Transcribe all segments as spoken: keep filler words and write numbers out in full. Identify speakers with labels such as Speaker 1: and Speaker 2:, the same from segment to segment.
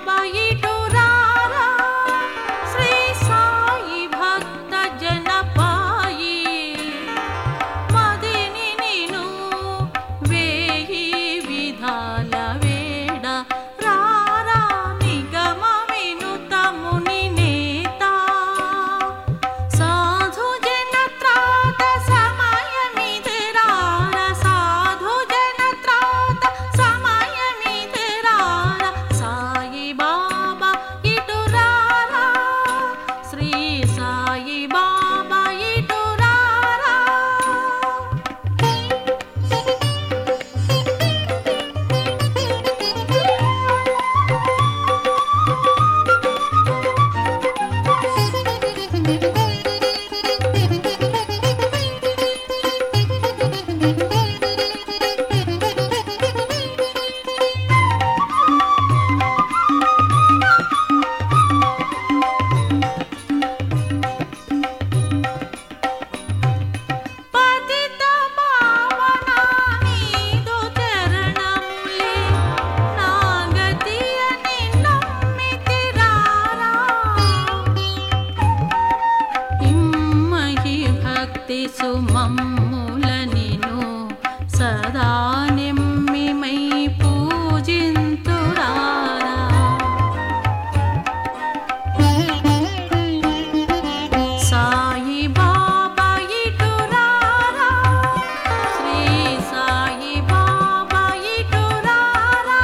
Speaker 1: సుమమ్ముల నిను సదా నిమ్మిమై పూజింతురారా సాయి బాబా ఇటురారా శ్రీ సాయి బాబా ఇటురారా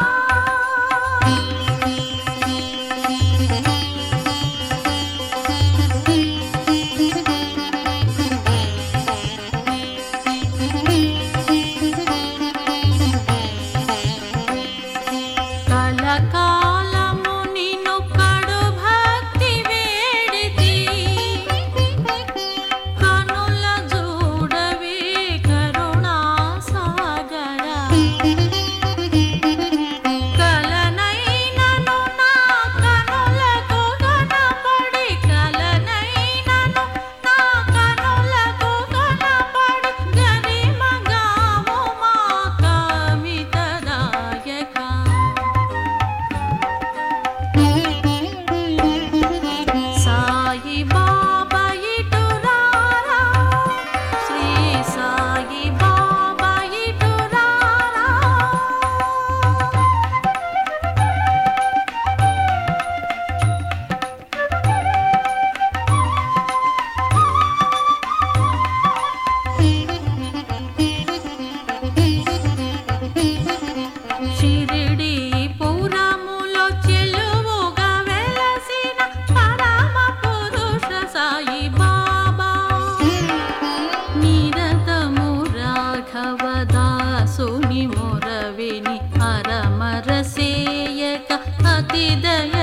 Speaker 1: కాలము నిన్ను కడు భక్తి వేడితి కనుల చూడవే కరుణా సాగర కలనైనను నా కనులకు కనపడి కలనైనను నా కనులకు కనపడి గరిమగాము మా కామితదాయక సాయి బాబా ఇటురారా శ్రీ సాయి బాబా ఇటురారా షిరిడి పురములో చెలువుగా వెలసిన పరమ పురుష సాయి బాబా నిరతము రాఘవ దాసుని మొరవిని అరమర సేయక అతి దయ